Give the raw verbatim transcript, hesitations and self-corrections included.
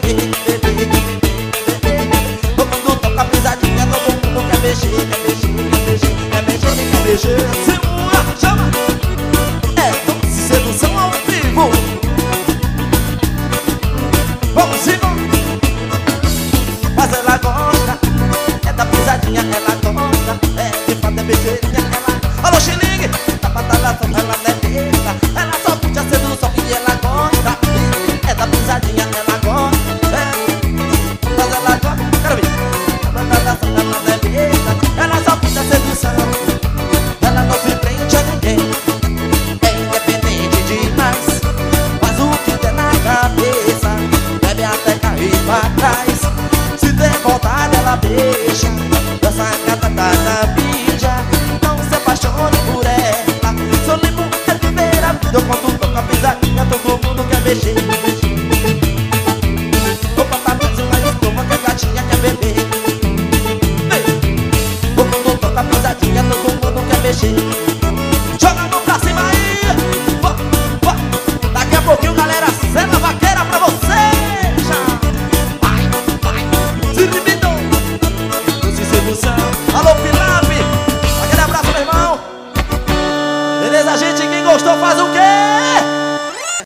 Quando toca a pisadinha, todo mundo quer mexer, quer mexer, quer mexer, quer mexer, quer mexer. Simula, chama. É doce sedução ao vivo. Vamos, Igor. Mas ela gosta, é da pisadinha, ela gosta, é de fato é besteirinha, ela... Alô, Xilingue, tá batalhando, ela não é besta, ela só curte a sedução e ela gosta, é da pisadinha, ela gosta, é... Mas ela gosta, quero ver, tá batalhando, ela não é besta, ela só curte a sedução, ela não se prende a ninguém, é independente demais, faz o que der na cabeça, bebe até cair pra trás. Se der vontade ela deixa.